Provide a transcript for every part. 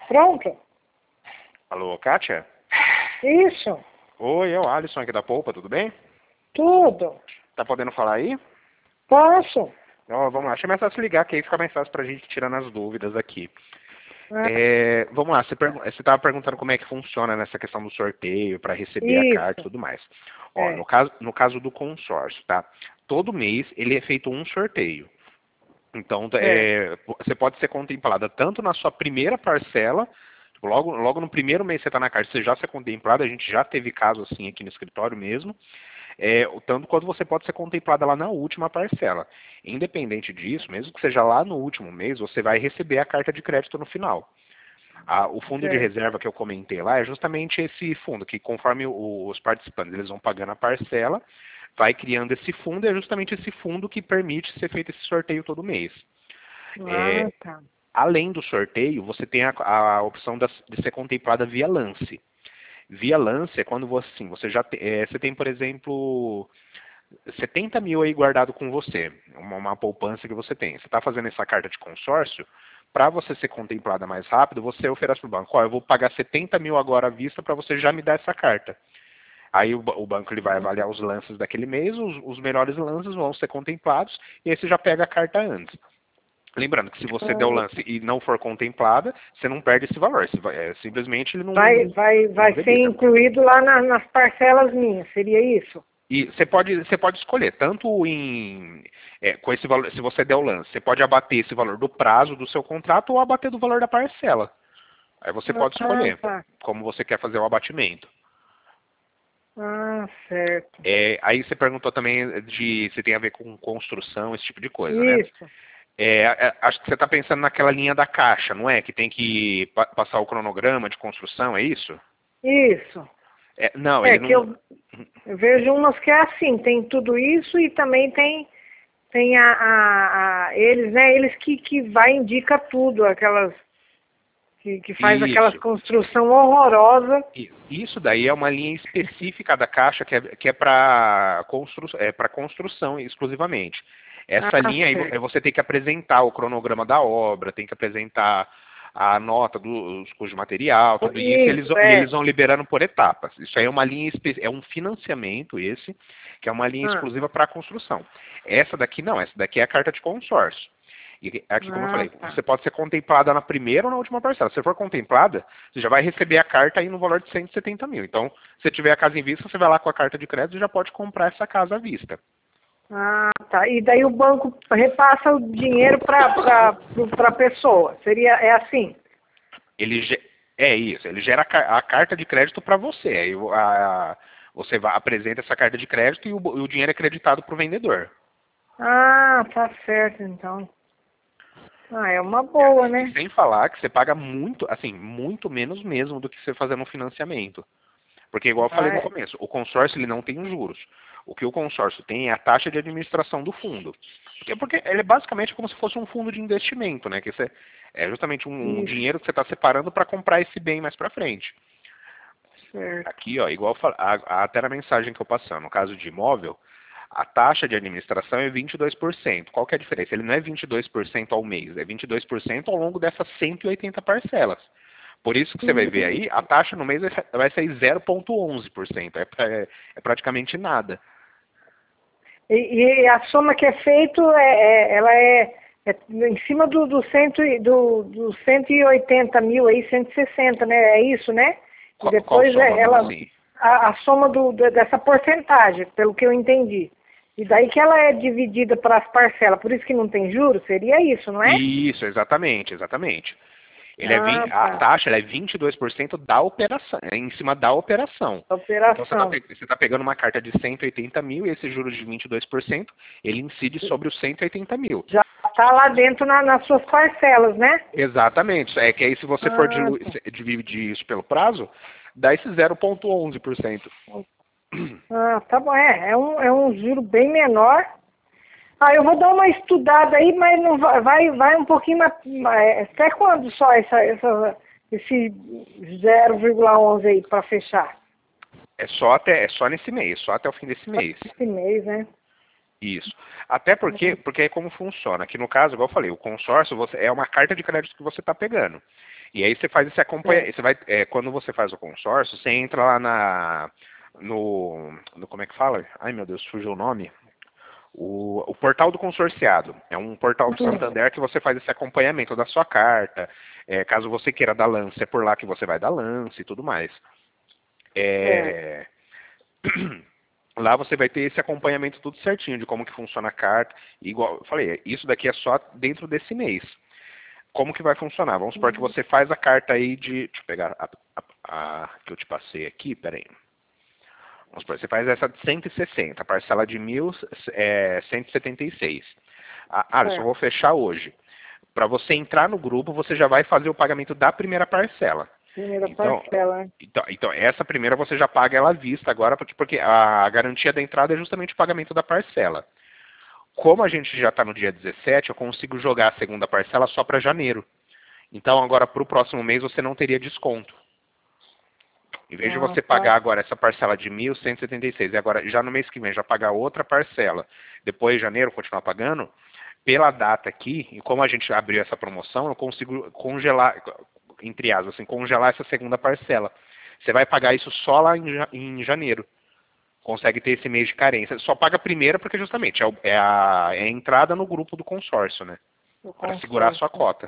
Pronto? Alô, Kátia? Isso. Oi, é o Alisson aqui da Polpa, tudo bem? Tudo. Tá podendo falar aí? Posso? Ó, vamos lá, deixa eu começar a se ligar que aí fica mais fácil pra gente tirando as dúvidas aqui. Ah, Vamos lá, você tava perguntando como é que funciona nessa questão do sorteio para receber a carta e isso. tudo mais. Ó, É. no caso do consórcio, tá? Todo mês ele é feito um sorteio. Então, Certo. você pode ser contemplada tanto na sua primeira parcela, tipo, logo no primeiro mês que você está na carta, você já ser contemplada, a gente já teve caso assim aqui no escritório mesmo, o tanto quanto você pode ser contemplada lá na última parcela. Independente disso, mesmo que seja lá no último mês, você vai receber a carta de crédito no final. O fundo de Certo. reserva que eu comentei lá é justamente esse fundo, que conforme os participantes eles vão pagando a parcela, vai criando esse fundo, e é justamente esse fundo que permite ser feito esse sorteio todo mês. Ah, É, tá. Além do sorteio, você tem a opção de ser contemplada via lance. Via lance é quando você tem, por exemplo, 70 mil aí guardado com você, uma poupança que você tem. Você está fazendo essa carta de consórcio, para você ser contemplada mais rápido, você oferece para o banco, ó, eu vou pagar 70 mil agora à vista para você já me dar essa carta. Aí o banco ele vai avaliar os lances daquele mês, os melhores lances vão ser contemplados, e aí você já pega a carta antes. Lembrando que se você der o Ah, lance e não for contemplada, você não perde esse valor. Simplesmente ele não vai ser debita. incluído lá nas parcelas minhas, seria isso? E você pode escolher, tanto com esse valor, se você der o lance, você pode abater esse valor do prazo do seu contrato ou abater do valor da parcela. Aí você pode Ah, escolher tá. como você quer fazer o abatimento. Ah, certo. Aí você perguntou também se tem a ver com construção, esse tipo de coisa, né? Isso. Acho que você está pensando naquela linha da caixa, não é? Que tem que passar o cronograma de construção, é isso? Isso. Não, É ele que não. eu vejo umas que é assim, tem tudo isso e também tem eles, né? Eles que vai indica tudo, aquelas que faz aquelas Isso. construção horrorosa. Isso daí é uma linha específica da Caixa que é para construção exclusivamente. Essa Ah, linha aí certo. você tem que apresentar o cronograma da obra, tem que apresentar a nota dos custos de material, tudo isso, Isso, e é. eles vão liberando por etapas. Isso aí é uma linha, é um financiamento esse, que é uma linha Ah, exclusiva para construção. Essa daqui não, essa daqui é a carta de consórcio. E aqui, como eu ah, falei, tá. você pode ser contemplada na primeira ou na última parcela. Se você for contemplada, você já vai receber a carta aí no valor de 170 mil. Então, se tiver a casa em vista, você vai lá com a carta de crédito e já pode comprar essa casa à vista. Ah, tá. E daí o banco repassa o dinheiro para a pessoa. É assim? Ele é isso, ele gera a carta de crédito para você. Aí você apresenta essa carta de crédito e o dinheiro é creditado para o vendedor. Ah, tá certo, então. Ah, é uma boa, E né? sem falar que você paga muito, assim, muito menos mesmo do que você fazer no financiamento. Porque, igual eu falei Ah, no começo, o consórcio ele não tem juros. O que o consórcio tem é a taxa de administração do fundo. Porque ele é basicamente como se fosse um fundo de investimento, né? Que é justamente um isso, dinheiro que você está separando para comprar esse bem mais para frente. certo. Aqui, ó, igual até na mensagem que eu passei, no caso de imóvel, a taxa de administração é 22%. Qual que é a diferença? Ele não é 22% ao mês, é 22% ao longo dessas 180 parcelas. Por isso que você vai ver aí, a taxa no mês vai ser 0,11%. É praticamente nada. E a soma que é feito, ela é em cima do 180 mil aí, 160, né? É isso, né? E Qual depois soma? Como assim? a soma dessa porcentagem, pelo que eu entendi. E daí que ela é dividida para as parcelas, por isso que não tem juros, seria isso, não é? Isso, exatamente, exatamente. Ah, A tá. taxa ela é 22% da operação, é em cima da operação. Então Operação. você tá pegando uma carta de 180 mil e esse juros de 22%, ele incide sobre os 180 mil. Já está lá dentro nas suas parcelas, né? Exatamente. É que aí se você for Ah, tá. dividir isso pelo prazo, dá esse 0,11%. Ah, tá bom. É um juro bem menor. Ah, eu vou dar uma estudada aí, mas não vai um pouquinho até quando só esse 0,11 aí para fechar? É só nesse mês, só até o fim desse mês. Esse mês, né? Isso. Até porque é como funciona. Aqui no caso, igual eu falei, o consórcio é uma carta de crédito que você está pegando. E aí você faz esse acompanhamento. Você vai, quando você faz o consórcio, você entra lá no como é que fala? Ai meu Deus, fugiu o nome. O portal do consorciado. É um portal do Santander que você faz esse acompanhamento da sua carta. Caso você queira dar lance, é por lá que você vai dar lance e tudo mais. Lá você vai ter esse acompanhamento tudo certinho de como que funciona a carta. Igual eu falei, isso daqui é só dentro desse mês. Como que vai funcionar? Vamos supor que você faz a carta aí de... Deixa eu pegar a que eu te passei aqui, peraí. Vamos supor, você faz essa de 160, parcela de 1.176. Eu só vou fechar hoje. Para você entrar no grupo, você já vai fazer o pagamento da primeira parcela. Parcela. Então, essa primeira você já paga ela à vista agora, porque a garantia da entrada é justamente o pagamento da parcela. Como a gente já está no dia 17, eu consigo jogar a segunda parcela só para janeiro. Então, agora para o próximo mês você não teria desconto. Em vez de você pagar agora essa parcela de 1.176 e agora já no mês que vem já pagar outra parcela, depois de janeiro continuar pagando, pela data aqui, e como a gente abriu essa promoção, eu consigo congelar, entre aspas, assim, congelar essa segunda parcela. Você vai pagar isso só lá em janeiro. Consegue ter esse mês de carência. Só paga a primeira porque justamente é a entrada no grupo do consórcio, né? Para segurar a sua cota.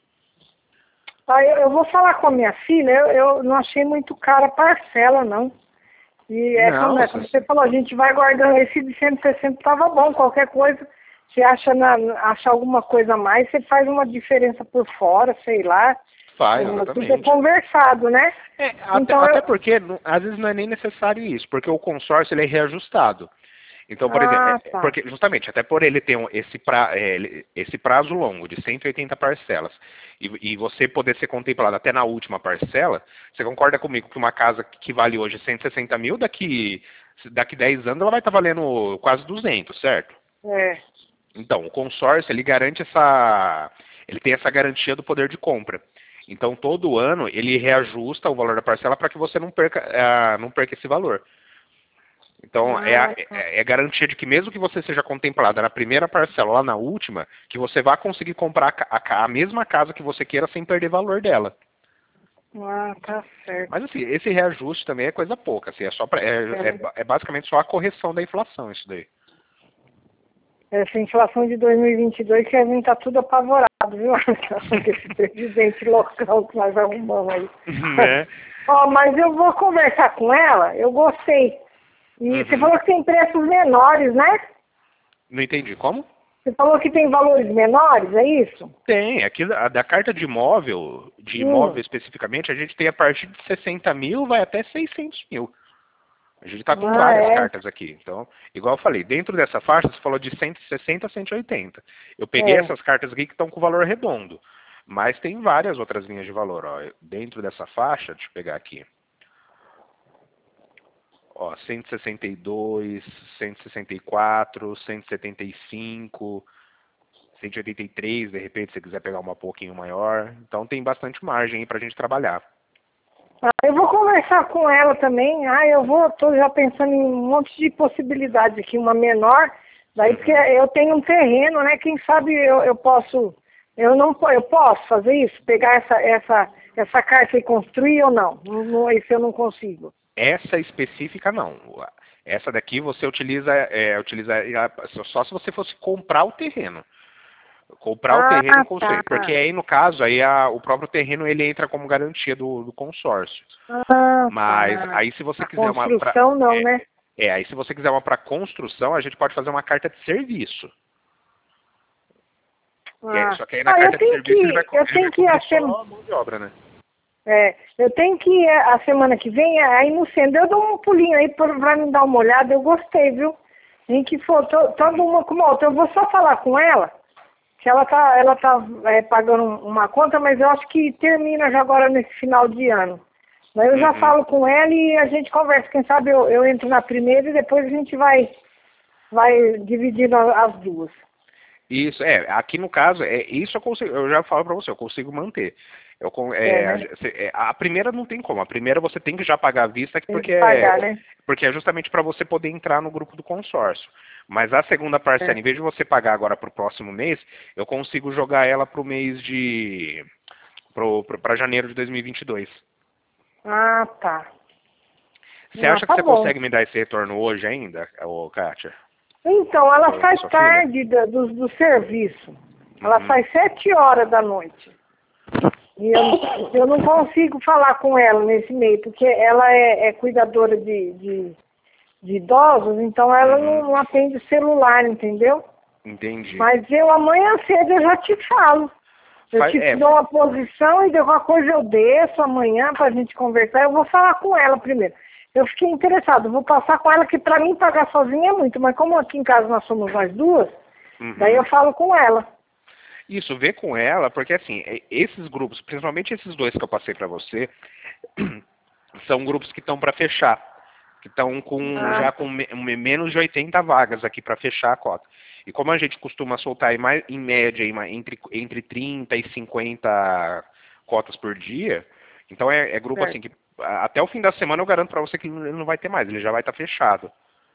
Eu vou falar com a minha filha, eu não achei muito cara a parcela, não. E como você falou, a gente vai guardando esse de 160, estava bom, qualquer coisa, você acha alguma coisa a mais, você faz uma diferença por fora, sei lá. Faz, exatamente. Tudo é conversado, né? Até porque, às vezes não é nem necessário isso, porque o consórcio ele é reajustado. Então, por exemplo, porque justamente, até por ele ter esse prazo longo de 180 parcelas e você poder ser contemplado até na última parcela, você concorda comigo que uma casa que vale hoje 160 mil, daqui 10 anos ela vai estar valendo quase 200, certo? Então, o consórcio, ele garante ele tem essa garantia do poder de compra. Então, todo ano, ele reajusta o valor da parcela para que você não perca esse valor. Então, é garantia de que mesmo que você seja contemplada na primeira parcela, lá na última, que você vai conseguir comprar a mesma casa que você queira sem perder valor dela. Tá certo. Mas, assim, esse reajuste também é coisa pouca. Assim, é basicamente só a correção da inflação, isso daí. Essa inflação de 2022 que a gente tá tudo apavorado, viu? Esse presidente local que nós arrumamos aí. Né? Mas eu vou conversar com ela, eu gostei. E você falou que tem preços menores, né? Não entendi. Como? Você falou que tem valores menores, é isso? Tem. Aqui, da carta de imóvel especificamente, a gente tem a partir de 60 mil, vai até 600 mil. A gente está com várias cartas aqui. Então, igual eu falei, dentro dessa faixa, você falou de 160 a 180. Eu peguei essas cartas aqui que estão com valor redondo. Mas tem várias outras linhas de valor. Dentro dessa faixa, deixa eu pegar aqui. 162, 164, 175, 183, de repente, se você quiser pegar uma pouquinho maior. Então tem bastante margem aí pra gente trabalhar. Eu vou conversar com ela também. Tô já pensando em um monte de possibilidades aqui, uma menor. Daí porque eu tenho um terreno, né? Quem sabe eu posso. Eu posso fazer isso? Pegar essa carta e construir ou não? Isso eu não consigo. Essa específica não. Essa daqui você utiliza só se você fosse comprar o terreno. Comprar o terreno e construir. Porque aí, no caso, o próprio terreno ele entra como garantia do consórcio. Mas aí se você quiser uma... Construção não, né? Aí se você quiser uma para construção, a gente pode fazer uma carta de serviço. Só que aí na carta de serviço ele vai cobrir só a mão de obra, né? Eu tenho que ir a semana que vem, aí no centro, eu dou um pulinho aí pra me dar uma olhada, eu gostei, viu? Nem que for, toda uma como outra, eu vou só falar com ela, que ela tá pagando uma conta, mas eu acho que termina já agora nesse final de ano. Daí eu já falo com ela e a gente conversa, quem sabe eu entro na primeira e depois a gente vai dividindo as duas. Isso, aqui no caso, isso eu já falo para você, eu consigo manter. Né? A primeira não tem como, a primeira você tem que já pagar à vista, Tem que pagar, né? porque é justamente para você poder entrar no grupo do consórcio. Mas a segunda parcela, É. em vez de você pagar agora para o próximo mês, eu consigo jogar ela para o mês para janeiro de 2022. Ah, tá. Você Ah, acha que tá você bom. consegue me dar esse retorno hoje ainda, ô Kátia? Então, ela Da sai sua filha? tarde do serviço. Ela Uhum. sai 7 horas da noite. E eu não consigo falar com ela nesse meio, porque ela é cuidadora de idosos, então ela Uhum. não atende o celular, entendeu? Entendi. Mas eu amanhã cedo eu já te falo. Eu te É, dou uma posição e de alguma coisa eu desço amanhã pra gente conversar. Eu vou falar com ela primeiro. Eu fiquei interessado, vou passar com ela, que pra mim pagar sozinha é muito, mas como aqui em casa nós somos nós duas, daí uhum. eu falo com ela. Isso, vê com ela, porque assim, esses grupos, principalmente esses dois que eu passei para você, são grupos que estão para fechar, que estão Ah, já com menos de 80 vagas aqui para fechar a cota. E como a gente costuma soltar em média entre 30 e 50 cotas por dia, então é grupo assim certo. que até o fim da semana eu garanto para você que ele não vai ter mais, ele já vai estar fechado.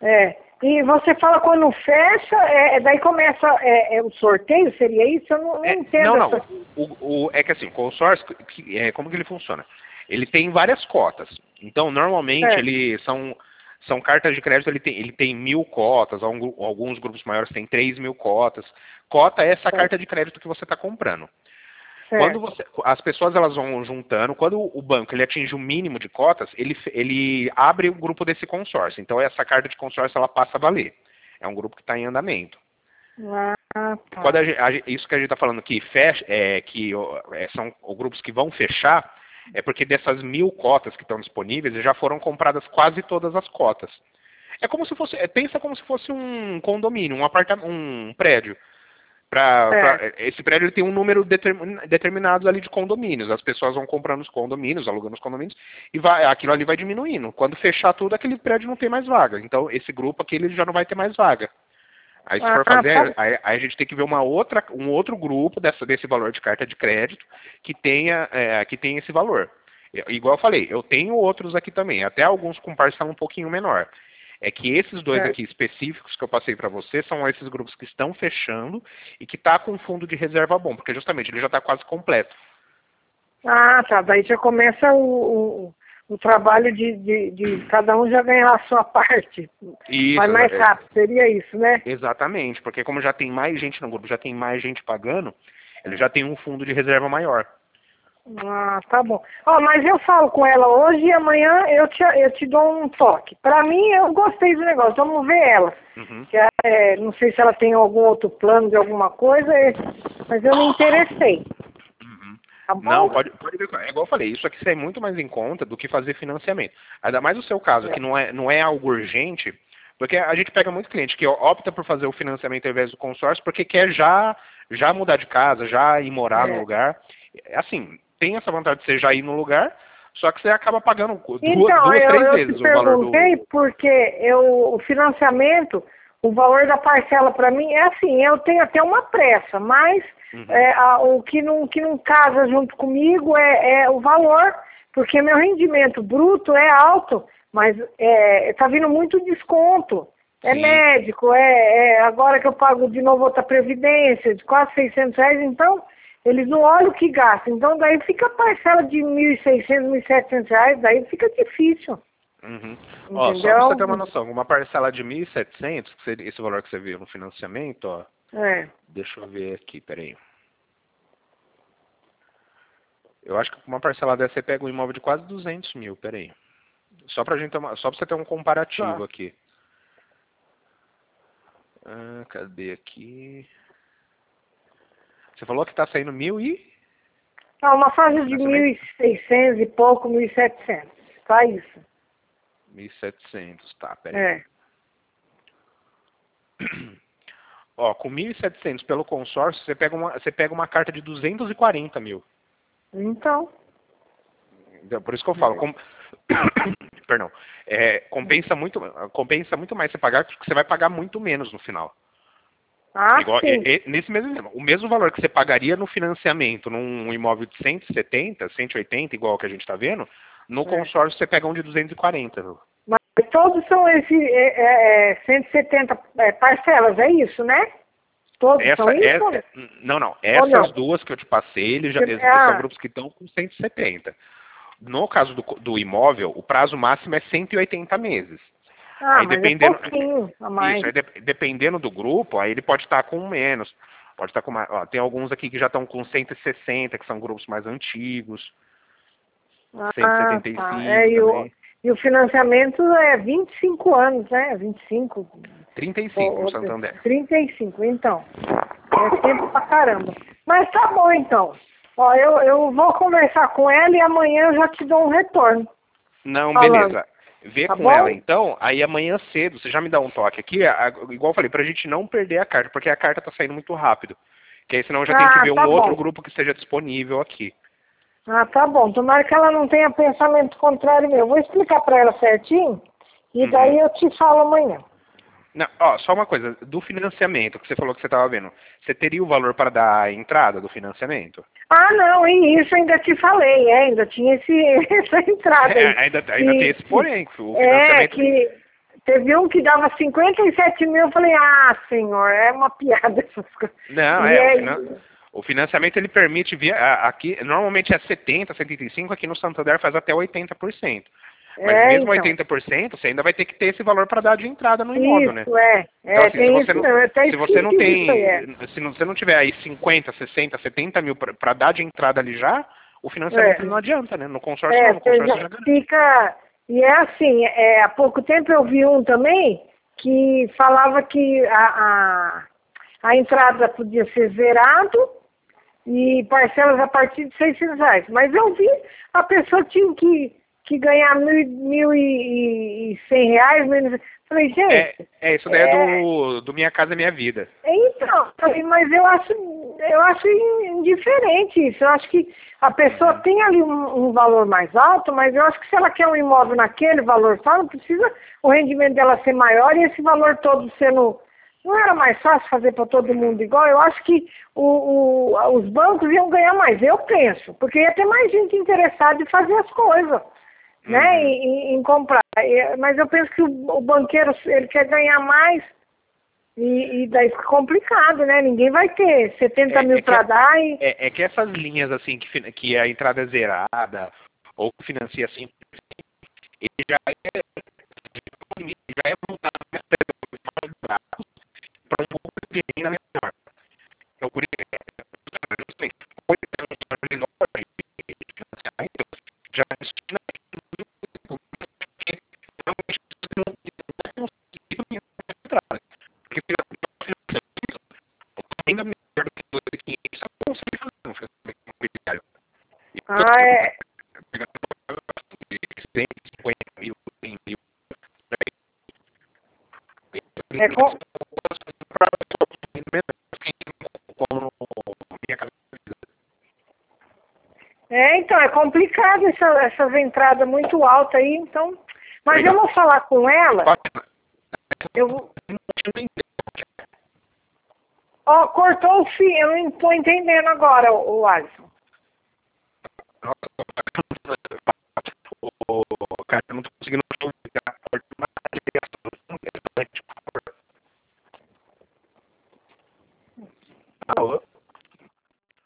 E você fala quando fecha, daí começa o sorteio, seria isso? Eu não Não, entendo não. essa. É que assim, o consórcio, como que ele funciona? Ele tem várias cotas. Então, normalmente, Certo, são cartas de crédito, ele tem 1.000 cotas, alguns grupos maiores têm 3.000 cotas. Cota é essa certo, carta de crédito que você está comprando. certo. As pessoas elas vão juntando, quando o banco ele atinge o mínimo de cotas, ele abre o grupo desse consórcio. Então, essa carta de consórcio ela passa a valer. É um grupo que está em andamento. Ah, Quando tá. isso que a gente está falando que fecha, são os grupos que vão fechar, é porque dessas 1.000 cotas que estão disponíveis, já foram compradas quase todas as cotas. É como se fosse, pensa como se fosse um condomínio, um prédio. Certo. Esse prédio ele tem um número determinado ali de condomínios. As pessoas vão comprando os condomínios, alugando os condomínios, e aquilo ali vai diminuindo. Quando fechar tudo, aquele prédio não tem mais vaga. Então, esse grupo aqui ele já não vai ter mais vaga. Aí se for Ah, tá fazer, bom. aí a gente tem que ver um outro grupo desse valor de carta de crédito que tenha esse valor. Igual eu falei, eu tenho outros aqui também, até alguns com parcela um pouquinho menor. É que esses dois Certo. aqui específicos que eu passei para você são esses grupos que estão fechando e que está com fundo de reserva bom, porque justamente ele já está quase completo. Ah, tá. Daí já começa o trabalho de cada um já ganhar a sua parte. Vai Isso, mais rápido, seria isso, né? exatamente, porque como já tem mais gente no grupo, já tem mais gente pagando, ele já tem um fundo de reserva maior. Ah, tá bom. Ó, mas eu falo com ela hoje e amanhã eu te dou um toque. Pra mim, eu gostei do negócio. Vamos ver ela. Uhum. Não sei se ela tem algum outro plano de alguma coisa, mas eu me interessei. Uhum. Tá Não, bom? pode ver. É igual eu falei, isso aqui sai muito mais em conta do que fazer financiamento. Ainda mais no seu caso, que É. não é algo urgente, porque a gente pega muito cliente que opta por fazer o financiamento ao invés do consórcio porque quer já mudar de casa, já ir morar no É. lugar. Assim, tem essa vontade de você já ir no lugar, só que você acaba pagando Então, três eu te vezes o valor perguntei do. porque o financiamento, o valor da parcela para mim é assim, eu tenho até uma pressa, mas Uhum. o que não casa junto comigo é o valor, porque meu rendimento bruto é alto, mas tá vindo muito desconto. É Sim. médico, agora que eu pago de novo outra previdência, de quase R$ 600, então eles não olham o que gastam. Então daí fica a parcela de R$ 1.600, R$ 1.700, daí fica difícil, Uhum. Ó, só para você ter uma entendeu? noção, uma parcela de 1.700, que seria esse valor que você viu no financiamento, ó, É. deixa eu ver aqui, peraí. Eu acho que com uma parcela dessa você pega um imóvel de quase 200 mil, peraí. Só pra você ter um comparativo Tá. aqui. Ah, cadê aqui? Você falou que tá saindo Uma no faixa de mil financiamento? e seiscentos e pouco, 1.700. Tá isso. 1.700, tá, peraí. É. Ó, com 1.700 pelo consórcio, você pega uma carta de 240 mil. Então. Então, por isso que eu falo, É. perdão, compensa muito mais você pagar, porque você vai pagar muito menos no final. Ah, Igual, sim. nesse mesmo exemplo, o mesmo valor que você pagaria no financiamento num imóvel de 170, 180, igual que a gente está vendo, no É. consórcio você pega um de 240. Viu? Mas todos são esse 170 parcelas, é isso, né? Todos são isso? Não, não. Ou Essas não? duas que eu te passei, são Ah, grupos que estão com 170. No caso do imóvel, o prazo máximo é 180 meses. Aí mas é dependendo. pouquinho a Isso, mais. aí dependendo do grupo, aí ele pode estar com menos. Pode estar com mais. Ó, tem alguns aqui que já estão com 160, que são grupos mais antigos. Ah, tá. 175 também. E o financiamento é 25 anos, né? 25, 35 no ou, Santander. 35, então. É tempo pra caramba. Mas tá bom, então. Ó, eu vou conversar com ela e amanhã eu já te dou um retorno. Não, Falando, beleza. Vê tá com ela bom? então, aí amanhã cedo, você já me dá um toque aqui, igual eu falei, pra gente não perder a carta, porque a carta tá saindo muito rápido. Que aí senão eu já tenho que Ah, ver tá um outro bom. grupo que esteja disponível aqui. Ah, tá bom. Tomara que ela não tenha pensamento contrário meu. Vou explicar pra ela certinho e Uhum. daí eu te falo amanhã. Não, ó, só uma coisa, do financiamento que você falou que você estava vendo, você teria o valor para dar a entrada do financiamento? Ah, não, e isso ainda te falei, ainda tinha essa entrada aí. Ainda tem esse Que, porém, que o financiamento. que teve um que dava 57 mil, eu falei, ah, senhor, é uma piada essas coisas. Não, E o financiamento ele permite aqui, normalmente é 70, 75, aqui no Santander faz até 80%. Mas mesmo então, 80%, você ainda vai ter que ter esse valor para dar de entrada no imóvel, né? isso, Então, assim, tem isso mesmo, tá se você não escrito isso aí, tem, se você não tiver aí 50, 60, 70 mil para dar de entrada ali já, o financiamento não adianta, né? No consórcio não, no Você consórcio já já garante. fica, e é assim, há pouco tempo eu vi um também que falava que a entrada podia ser zerado e parcelas a partir de R$ 600. Mas eu vi a pessoa tinha que ganhar R$ 1.100, falei, gente, Isso daí é do Minha Casa Minha Vida. então, mas eu acho indiferente isso. Eu acho que a pessoa Uhum. tem ali um valor mais alto, mas eu acho que se ela quer um imóvel naquele valor só, não precisa o rendimento dela ser maior e esse valor todo sendo. Não era mais fácil fazer para todo mundo igual? Eu acho que os bancos iam ganhar mais, eu penso, porque ia ter mais gente interessada em fazer as coisas, né? Uhum. Em comprar. Mas eu penso que o banqueiro, ele quer ganhar mais. E daí fica complicado, né? Ninguém vai ter 70 É, mil é que, para dar e. é que essas linhas assim que a entrada é zerada ou que financia assim, ele já é montado para um público de renda menor. Então, por isso, justamente, hoje tem um menor de financiamento, já destina porque realmente você não conseguiu entrada. Porque ainda melhor do que 2.500, você consegue fazer um financiamento imobiliário. E Ah, pegando de 150 mil, 100 mil, é, com- como minha casa. então, é complicado essas entradas muito altas aí, então. Mas eu Legal. vou falar com ela. Eu vou. Ó, cortou o fio, eu não estou entendendo agora, o Alisson.